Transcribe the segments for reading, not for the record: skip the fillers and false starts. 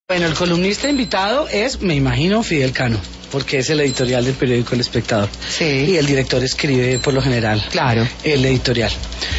Bueno, el columnista invitado es, me imagino, Fidel Cano, porque es el editorial del periódico El Espectador. Sí. Y el director escribe, por lo general, Claro. el editorial.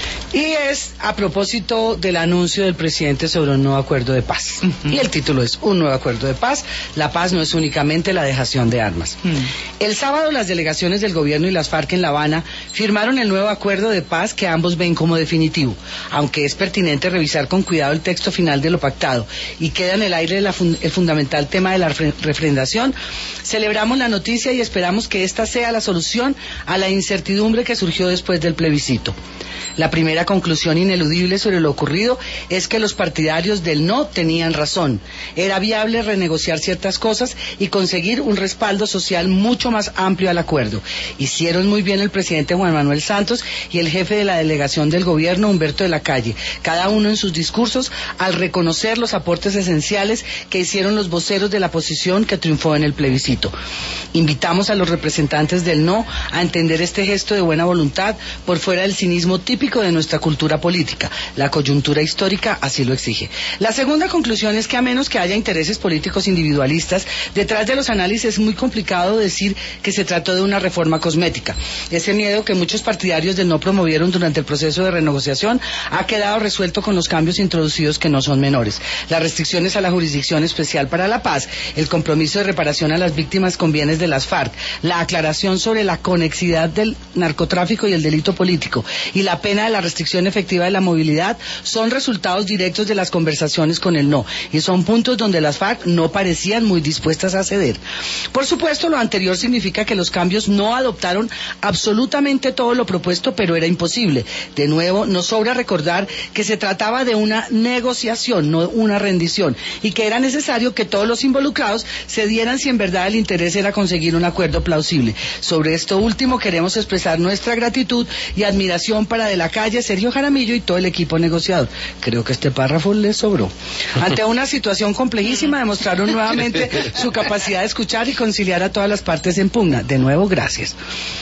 Y es a propósito del anuncio del presidente sobre un nuevo acuerdo de paz. Y el título es Un nuevo acuerdo de paz. La paz no es únicamente la dejación de armas. El sábado las delegaciones del gobierno y las FARC en La Habana firmaron el nuevo acuerdo de paz que ambos ven como definitivo, aunque es pertinente revisar con cuidado el texto final de lo pactado y queda en el aire el fundamental tema de la refrendación. Celebramos la noticia y esperamos que esta sea la solución a la incertidumbre que surgió después del plebiscito. La primera conclusión ineludible sobre lo ocurrido es que los partidarios del no tenían razón. Era viable renegociar ciertas cosas y conseguir un respaldo social mucho más amplio al acuerdo. Hicieron muy bien el presidente Juan Manuel Santos y el jefe de la delegación del gobierno, Humberto de la Calle, cada uno en sus discursos al reconocer los aportes esenciales que hicieron los voceros de la oposición que triunfó en el plebiscito. Invitamos a los representantes del no a entender este gesto de buena voluntad por fuera del cinismo típico de nuestra cultura política. La coyuntura histórica así lo exige. La segunda conclusión es que a menos que haya intereses políticos individualistas, detrás de los análisis es muy complicado decir que se trató de una reforma cosmética. Ese miedo que muchos partidarios del no promovieron durante el proceso de renegociación ha quedado resuelto con los cambios introducidos que no son menores. Las restricciones a la Jurisdicción Especial para la Paz, el compromiso de reparación a las víctimas con bienes de las FARC, la aclaración sobre la conexidad del narcotráfico y el delito político y la pena de la restricción efectiva de la movilidad son resultados directos de las conversaciones con el no, y son puntos donde las FARC no parecían muy dispuestas a ceder. Por supuesto, lo anterior significa que los cambios no adoptaron absolutamente todo lo propuesto, pero era imposible. De nuevo, nos sobra recordar que se trataba de una negociación, no una rendición, y que era necesario que todos los involucrados cedieran si en verdad el interés era conseguir un acuerdo plausible. Sobre esto último queremos expresar nuestra gratitud y admiración para De la Calle, Sergio Jaramillo y todo el equipo negociador. Creo que este párrafo le sobró. Ante una situación complejísima, demostraron nuevamente su capacidad de escuchar y conciliar a todas las partes en pugna. De nuevo, gracias.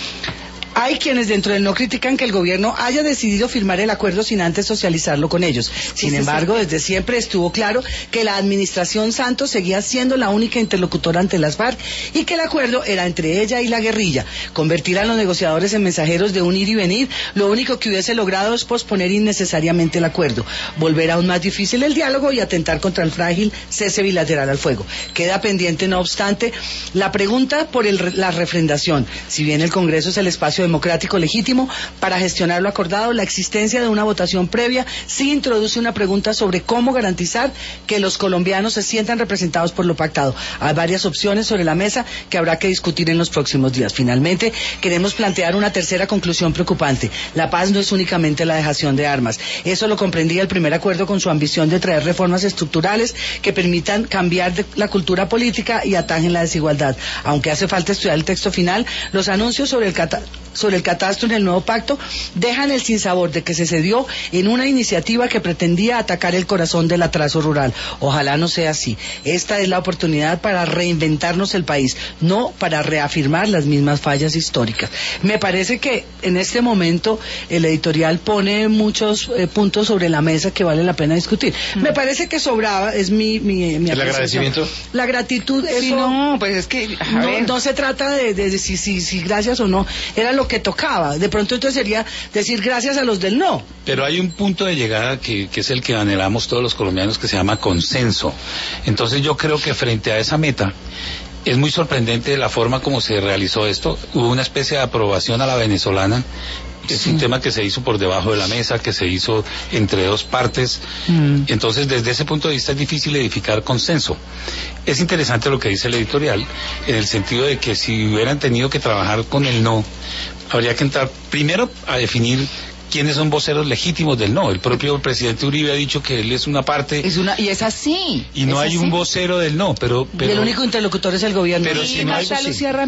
Hay quienes dentro del no critican que el gobierno haya decidido firmar el acuerdo sin antes socializarlo con ellos. Sin embargo, desde siempre estuvo claro que la administración Santos seguía siendo la única interlocutora ante las FARC y que el acuerdo era entre ella y la guerrilla. Convertir a los negociadores en mensajeros de un ir y venir, lo único que hubiese logrado es posponer innecesariamente el acuerdo, volver aún más difícil el diálogo y atentar contra el frágil cese bilateral al fuego. Queda pendiente, no obstante, la pregunta por la refrendación. Si bien el Congreso es el espacio democrático legítimo para gestionar lo acordado, la existencia de una votación previa sí introduce una pregunta sobre cómo garantizar que los colombianos se sientan representados por lo pactado. Hay varias opciones sobre la mesa que habrá que discutir en los próximos días. Finalmente, queremos plantear una tercera conclusión preocupante. La paz no es únicamente la dejación de armas. Eso lo comprendía el primer acuerdo con su ambición de traer reformas estructurales que permitan cambiar la cultura política y atajen la desigualdad. Aunque hace falta estudiar el texto final, los anuncios sobre el catastro en el nuevo pacto dejan el sinsabor de que se cedió en una iniciativa que pretendía atacar el corazón del atraso rural. Ojalá no sea así. Esta es la oportunidad para reinventarnos el país, no para reafirmar las mismas fallas históricas. Me parece que en este momento el editorial pone muchos puntos sobre la mesa que vale la pena discutir. Me parece que sobraba, es mi ¿El agradecimiento? La gratitud, eso Sí, no, pues es que no se trata de si gracias o no, era lo que tocaba. De pronto entonces sería decir gracias a los del no. Pero hay un punto de llegada que es el que anhelamos todos los colombianos, que se llama consenso. Entonces yo creo que frente a esa meta es muy sorprendente la forma como se realizó esto. Hubo una especie de aprobación a la venezolana. Es un tema que se hizo por debajo de la mesa, que se hizo entre dos partes. Entonces, desde ese punto de vista es difícil edificar consenso. Es interesante lo que dice el editorial, en el sentido de que si hubieran tenido que trabajar con el no, habría que entrar primero a definir quiénes son voceros legítimos del no. El propio presidente Uribe ha dicho que él es una parte. Y es así. Y no hay un vocero del no, pero y el único interlocutor es el gobierno. Pero y si no Marta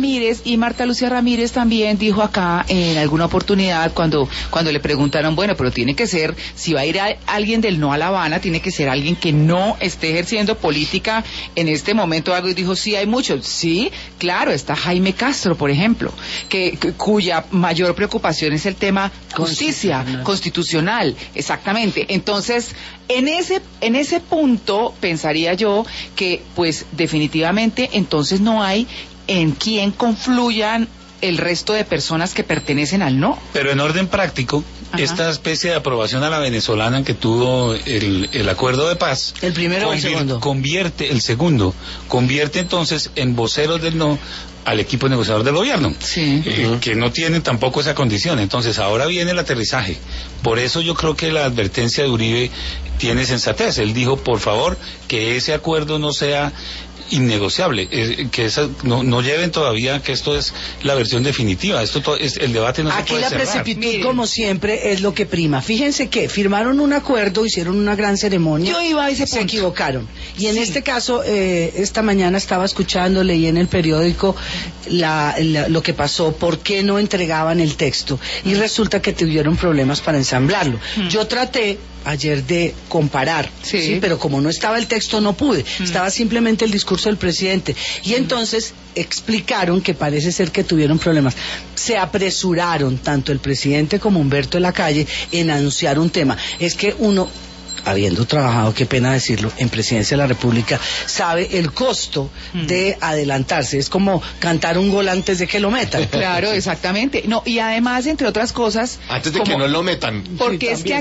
Lucía Ramírez también dijo acá en alguna oportunidad cuando le preguntaron, bueno, pero tiene que ser, si va a ir alguien del no a La Habana, tiene que ser alguien que no esté ejerciendo política en este momento algo, y dijo, sí, hay muchos. Sí, claro, está Jaime Castro, por ejemplo, cuya mayor preocupación es el tema justicia. renuncia constitucional, exactamente. Entonces, en ese punto pensaría yo que pues definitivamente entonces no hay en quién confluyan el resto de personas que pertenecen al no. Pero en orden práctico, ajá, esta especie de aprobación a la venezolana que tuvo el acuerdo de paz, el primero o el segundo, convierte entonces en voceros del no al equipo negociador del gobierno, sí, que no tienen tampoco esa condición. Entonces ahora viene el aterrizaje. Por eso yo creo que la advertencia de Uribe tiene sensatez. Él dijo, por favor, que ese acuerdo no sea innegociable, que no lleven todavía que esto es la versión definitiva. El debate no se puede cerrar. Aquí la precipitud, como siempre, es lo que prima. Fíjense que firmaron un acuerdo, hicieron una gran ceremonia. Yo iba a ese punto. Se equivocaron. Y en este caso, esta mañana estaba escuchando, leí en el periódico lo que pasó, por qué no entregaban el texto. Y resulta que tuvieron problemas para ensamblarlo. Yo traté ayer de comparar, ¿sí? Pero como no estaba el texto no pude, estaba simplemente el discurso del presidente, y entonces explicaron que parece ser que tuvieron problemas. Se apresuraron tanto el presidente como Humberto de la Calle en anunciar un tema. Es que uno, habiendo trabajado, qué pena decirlo, en Presidencia de la República, sabe el costo de adelantarse. Es como cantar un gol antes de que lo metan. Claro, exactamente. No, y además, entre otras cosas, antes de que no lo metan. Porque es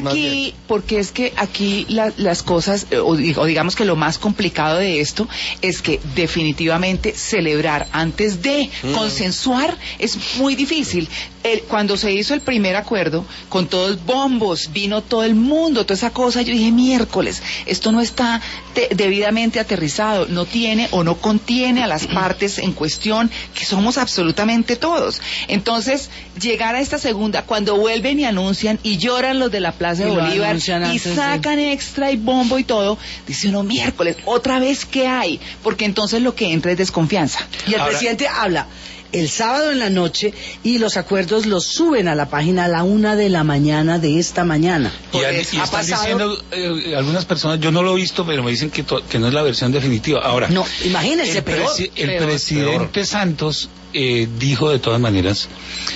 que aquí las cosas, o digamos que lo más complicado de esto es que definitivamente celebrar antes de consensuar es muy difícil. Cuando se hizo el primer acuerdo, con todos los bombos, vino todo el mundo, toda esa cosa, yo dije, miércoles, esto no está debidamente aterrizado, no tiene o no contiene a las partes en cuestión, que somos absolutamente todos. Entonces, llegar a esta segunda, cuando vuelven y anuncian y lloran los de la Plaza de Bolívar y sacan extra y bombo y todo, dice uno, miércoles, otra vez, ¿qué hay? Porque entonces lo que entra es desconfianza. Y el presidente habla el sábado en la noche y los acuerdos los suben a la página a la 1:00 a.m. de esta mañana. Y están diciendo algunas personas, yo no lo he visto, pero me dicen que no es la versión definitiva. Ahora, no, imagínense, el presidente Santos dijo de todas maneras,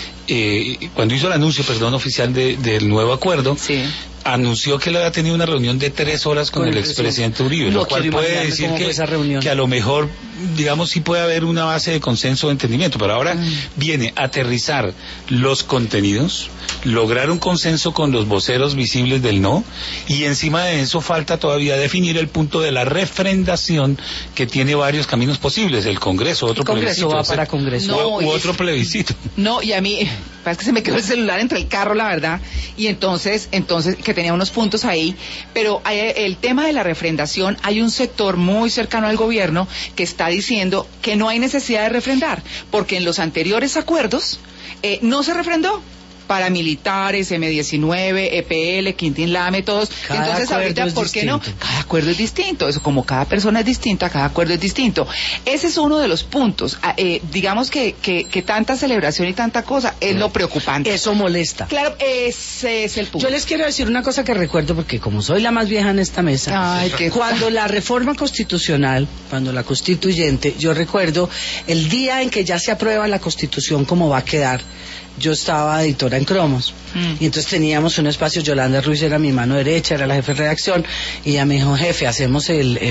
cuando hizo el anuncio, oficial del nuevo acuerdo, sí, anunció que él había tenido una reunión de 3 horas con el expresidente Uribe, lo cual puede decir que a lo mejor, digamos, sí puede haber una base de consenso de entendimiento, pero ahora viene a aterrizar los contenidos, lograr un consenso con los voceros visibles del no, y encima de eso falta todavía definir el punto de la refrendación, que tiene varios caminos posibles, el Congreso, otro plebiscito. Va para Congreso. U otro plebiscito. No, y a mí, parece que se me quedó el celular entre el carro, la verdad, y entonces que tenía unos puntos ahí, pero el tema de la refrendación, hay un sector muy cercano al gobierno que está diciendo que no hay necesidad de refrendar, porque en los anteriores acuerdos no se refrendó. Paramilitares, M-19, EPL, Quintín Lame, todos. Entonces ahorita, ¿por qué no? Cada acuerdo es distinto, eso como cada persona es distinta, cada acuerdo es distinto. Ese es uno de los puntos. Digamos que tanta celebración y tanta cosa es lo preocupante. Eso molesta. Claro, ese es el punto. Yo les quiero decir una cosa que recuerdo, porque como soy la más vieja en esta mesa, cuando la reforma constitucional, cuando la constituyente, yo recuerdo el día en que ya se aprueba la Constitución como va a quedar. Yo estaba editora en Cromos, y entonces teníamos un espacio, Yolanda Ruiz era mi mano derecha, era la jefe de redacción, y ella me dijo, jefe, hacemos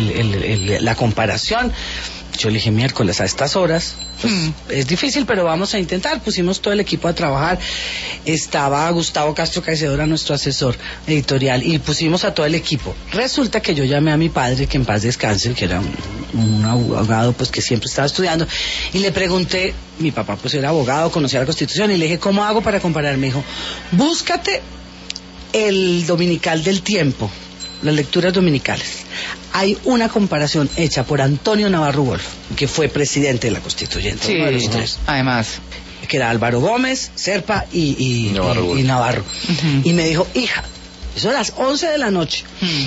la comparación. Yo le dije, miércoles a estas horas, pues es difícil, pero vamos a intentar. Pusimos todo el equipo a trabajar. Estaba Gustavo Castro Caicedo, era nuestro asesor editorial, y pusimos a todo el equipo. Resulta que yo llamé a mi padre, que en paz descanse, que era un abogado pues que siempre estaba estudiando, y le pregunté, mi papá pues era abogado, conocía la Constitución, y le dije, ¿cómo hago para comparar? Me dijo, búscate el dominical del Tiempo, las lecturas dominicales. Hay una comparación hecha por Antonio Navarro Wolf, que fue presidente de la Constituyente, sí, uno de los 3. Además, que era Álvaro Gómez, Serpa y Navarro. Y me dijo, hija, eso a las 11 de la noche.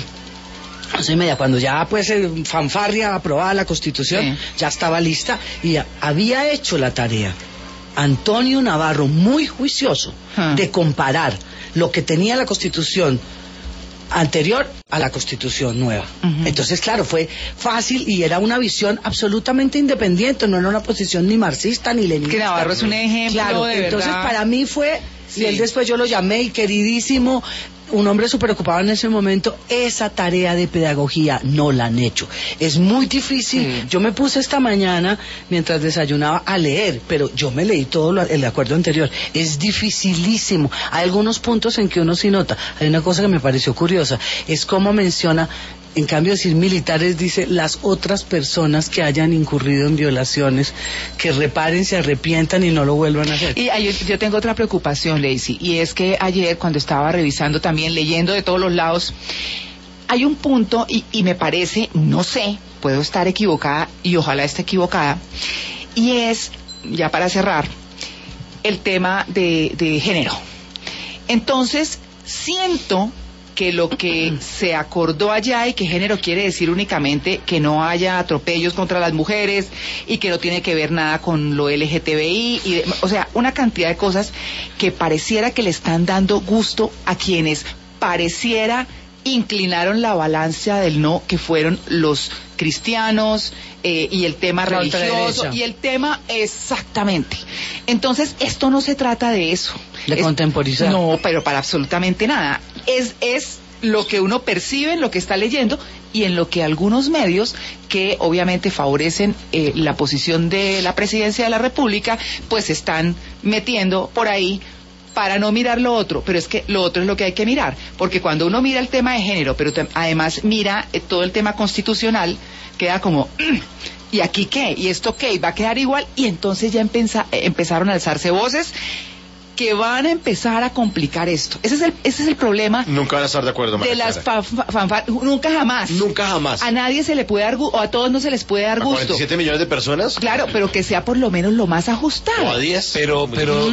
11:30, cuando ya pues fanfarria aprobada la Constitución, ya estaba lista y había hecho la tarea Antonio Navarro, muy juicioso, de comparar lo que tenía la Constitución anterior a la Constitución nueva. Entonces, claro, fue fácil y era una visión absolutamente independiente, no era una posición ni marxista ni leninista. Que Navarro es un ejemplo, claro, de entonces verdad. Para mí fue Y él después yo lo llamé y queridísimo, un hombre súper ocupado en ese momento, esa tarea de pedagogía no la han hecho. Es muy difícil. Yo me puse esta mañana, mientras desayunaba, a leer, pero yo me leí todo el acuerdo anterior. Es dificilísimo. Hay algunos puntos en que uno sí nota. Hay una cosa que me pareció curiosa, es cómo menciona, en cambio de decir militares, dice las otras personas que hayan incurrido en violaciones, que reparen, se arrepientan y no lo vuelvan a hacer. Y yo tengo otra preocupación, Lacey, y es que ayer cuando estaba revisando también, leyendo de todos los lados, hay un punto, y me parece, no sé, puedo estar equivocada y ojalá esté equivocada, y es, ya para cerrar, el tema de género. Entonces, siento que lo que se acordó allá, y que género quiere decir únicamente que no haya atropellos contra las mujeres y que no tiene que ver nada con lo LGTBI, o sea, una cantidad de cosas que pareciera que le están dando gusto a quienes pareciera inclinaron la balanza del no, que fueron los cristianos y el tema religioso y el tema exactamente. Entonces esto no se trata de eso, de contemporizar. No, pero para absolutamente nada. Es lo que uno percibe en lo que está leyendo y en lo que algunos medios que obviamente favorecen la posición de la presidencia de la República pues están metiendo por ahí para no mirar lo otro, pero es que lo otro es lo que hay que mirar, porque cuando uno mira el tema de género, pero además mira todo el tema constitucional, queda como, ¿y aquí qué? ¿Y esto qué? ¿Y va a quedar igual? Y entonces ya empezaron a alzarse voces que van a empezar a complicar esto. Ese es el problema. Nunca van a estar de acuerdo, María de las Clara. Nunca jamás. Nunca jamás. A nadie se le puede dar gusto, o a todos no se les puede dar gusto. ¿A 47 millones de personas? Claro, pero que sea por lo menos lo más ajustado. O a 10. Pero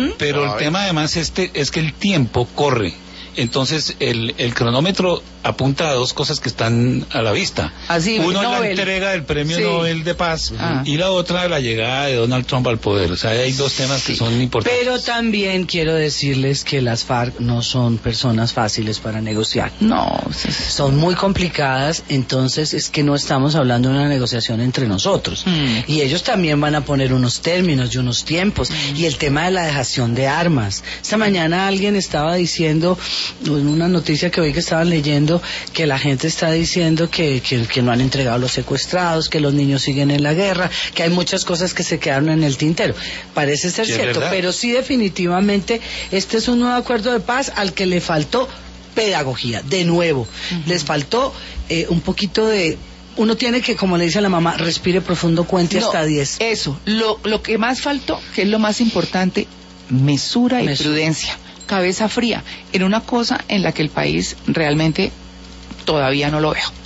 el tema además es que el tiempo corre. Entonces el cronómetro apunta a dos cosas que están a la vista. Así, uno es la Nobel. entrega del premio Nobel de Paz y la otra la llegada de Donald Trump al poder. O sea, hay dos temas que son importantes. Pero también quiero decirles que las FARC no son personas fáciles para negociar. No, son muy complicadas, entonces es que no estamos hablando de una negociación entre nosotros. Y ellos también van a poner unos términos y unos tiempos. Y el tema de la dejación de armas. Esta mañana alguien estaba diciendo, en una noticia que hoy que estaban leyendo, que la gente está diciendo que no han entregado los secuestrados, que los niños siguen en la guerra, que hay muchas cosas que se quedaron en el tintero. Parece ser cierto, pero sí definitivamente este es un nuevo acuerdo de paz al que le faltó pedagogía, de nuevo. Les faltó un poquito de... Uno tiene que, como le dice a la mamá, respire profundo, cuente hasta 10. Eso, lo que más faltó, que es lo más importante, mesura y prudencia. Cabeza fría en una cosa en la que el país realmente todavía no lo veo.